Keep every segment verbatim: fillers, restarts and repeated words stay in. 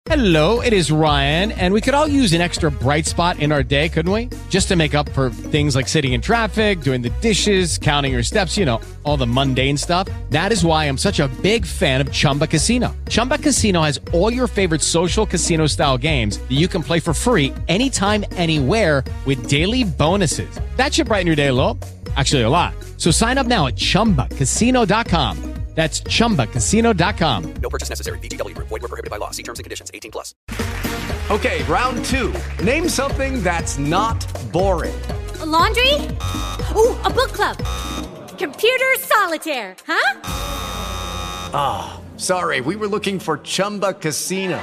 Hello, it is Ryan, and we could all use an extra bright spot in our day, couldn't we? Just to make up for things like sitting in traffic, doing the dishes, counting your steps, you know, all the mundane stuff. That is why I'm such a big fan of Chumba Casino. Chumba Casino has all your favorite social casino-style games that you can play for free anytime, anywhere with daily bonuses. That should brighten your day a little. Actually, a lot. So sign up now at chumba casino dot com. That's chumba casino dot com. No purchase necessary. V G W Group. Void where prohibited by law. See terms and conditions. eighteen plus. Okay, round two. Name something that's not boring. A laundry? Ooh, a book club. Computer solitaire, huh? Ah, oh, sorry. We were looking for Chumba Casino.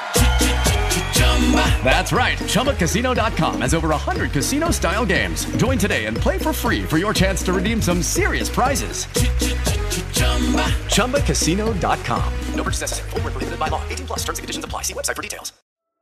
That's right. Chumba Casino dot com has over one hundred casino-style games. Join today and play for free for your chance to redeem some serious prizes. Chumba Casino dot com. No purchase necessary. Void where prohibited by law. eighteen plus. Terms and conditions apply. See website for details.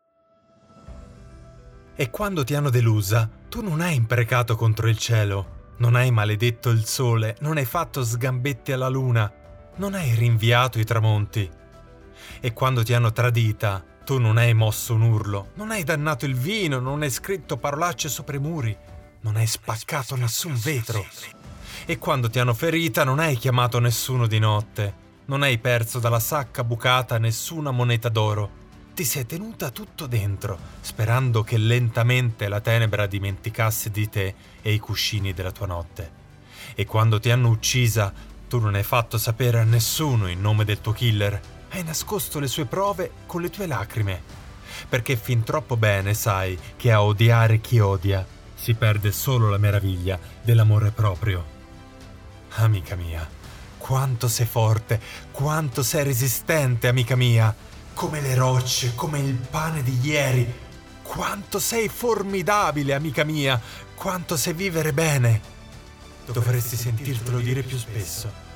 E quando ti hanno delusa, tu non hai imprecato contro il cielo, non hai maledetto il sole, non hai fatto sgambetti alla luna, non hai rinviato i tramonti. E quando ti hanno tradita, tu non hai mosso un urlo, non hai dannato il vino, non hai scritto parolacce sopra i muri, non hai spaccato nessun vetro. E quando ti hanno ferita non hai chiamato nessuno di notte, non hai perso dalla sacca bucata nessuna moneta d'oro. Ti sei tenuta tutto dentro, sperando che lentamente la tenebra dimenticasse di te e i cuscini della tua notte. E quando ti hanno uccisa, tu non hai fatto sapere a nessuno il nome del tuo killer, hai nascosto le sue prove con le tue lacrime, perché fin troppo bene sai che a odiare chi odia si perde solo la meraviglia dell'amore proprio. Amica mia, quanto sei forte, quanto sei resistente, amica mia, come le rocce, come il pane di ieri, quanto sei formidabile, amica mia, quanto sai vivere bene. Dovresti sentirtelo dire più spesso.